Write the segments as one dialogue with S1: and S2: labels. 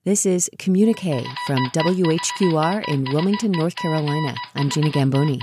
S1: This is Communique from WHQR in Wilmington, North Carolina. I'm Gina Gamboni.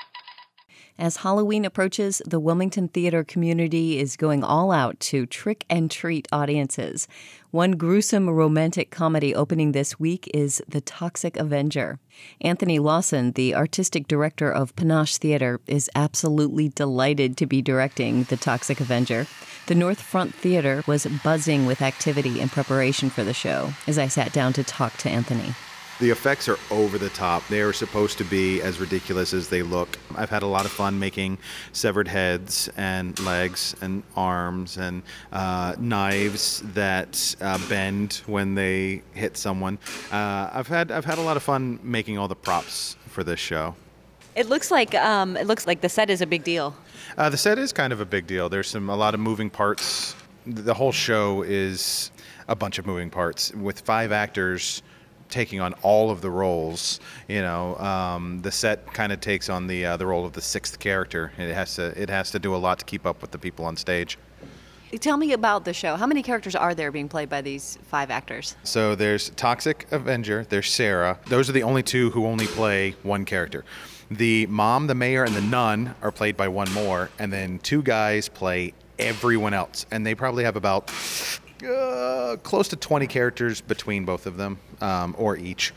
S1: As Halloween approaches, the Wilmington theater community is going all out to trick-and-treat audiences. One gruesome romantic comedy opening this week is The Toxic Avenger. Anthony Lawson, the artistic director of Panache Theater, is absolutely delighted to be directing The Toxic Avenger. The North Front Theater was buzzing with activity in preparation for the show as I sat down to talk to Anthony.
S2: The effects are over the top. They are supposed to be as ridiculous as they look. I've had a lot of fun making severed heads and legs and arms and knives that bend when they hit someone. I've had a lot of fun making all the props for this show.
S3: It looks like the set is a big deal.
S2: The set is kind of a big deal. There's a lot of moving parts. The whole show is a bunch of moving parts with 5 actors taking on all of the roles. The set kind of takes on the role of the 6th character. It has to do a lot to keep up with the people on stage.
S3: Tell me about the show. How many characters are there being played by these 5 actors?
S2: So there's Toxic Avenger, there's Sarah. Those are the only 2 who only play one character. The mom, the mayor, and the nun are played by one more, and then 2 guys play everyone else. And they probably have about close to 20 characters between both of them, or each.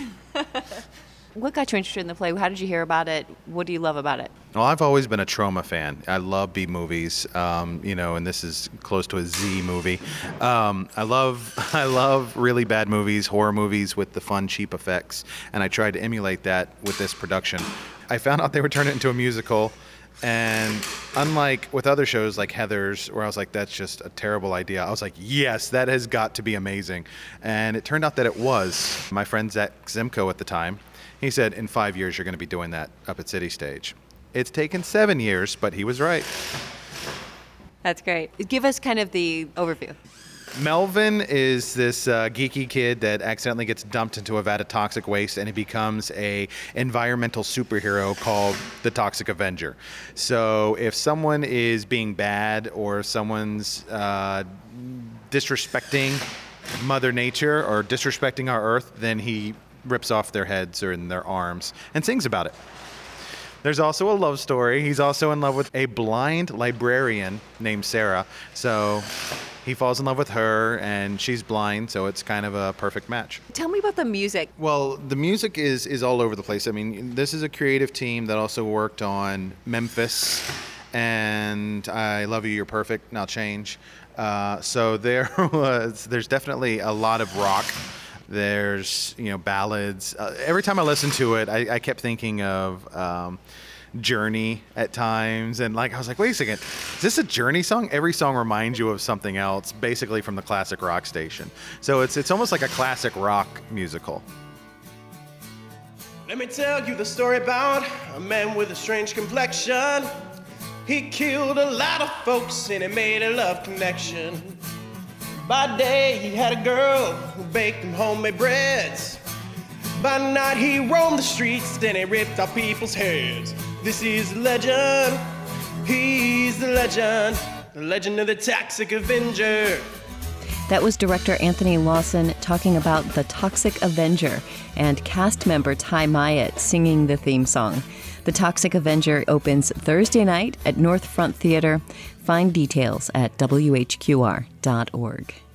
S3: What got you interested in the play? How did you hear about it? What do you love about it?
S2: Well, I've always been a Troma fan. I love B movies, and this is close to a Z movie. I love really bad movies, horror movies with the fun, cheap effects, and I tried to emulate that with this production. I found out they were turning it into a musical. And unlike with other shows like Heathers, where I was like, that's just a terrible idea, I was like, yes, that has got to be amazing. And it turned out that it was. My friend Zach Zimko at the time, he said, in 5 years, you're going to be doing that up at City Stage. It's taken 7 years, but he was right.
S3: That's great. Give us kind of the overview.
S2: Melvin is this geeky kid that accidentally gets dumped into a vat of toxic waste, and he becomes a environmental superhero called the Toxic Avenger. So if someone is being bad or someone's disrespecting Mother Nature or disrespecting our Earth, then he rips off their heads or in their arms and sings about it. There's also a love story. He's also in love with a blind librarian named Sarah. So he falls in love with her, and she's blind, so it's kind of a perfect match.
S3: Tell me about the music.
S2: Well, the music is all over the place. I mean, this is a creative team that also worked on Memphis and I Love You, You're Perfect, Now Change. So there's definitely a lot of rock. There's, ballads. Every time I listen to it, I kept thinking of Journey at times. And I was like, wait a second, is this a Journey song? Every song reminds you of something else, basically from the classic rock station. So it's almost like a classic rock musical.
S4: Let me tell you the story about a man with a strange complexion. He killed a lot of folks and he made a love connection. By day, he had a girl who baked him homemade breads. By night, he roamed the streets, then he ripped off people's heads. This is the legend. He's the legend of the Toxic Avenger.
S1: That was director Anthony Lawson talking about The Toxic Avenger and cast member Ty Myatt singing the theme song. The Toxic Avenger opens Thursday night at North Front Theater. Find details at WHQR.org.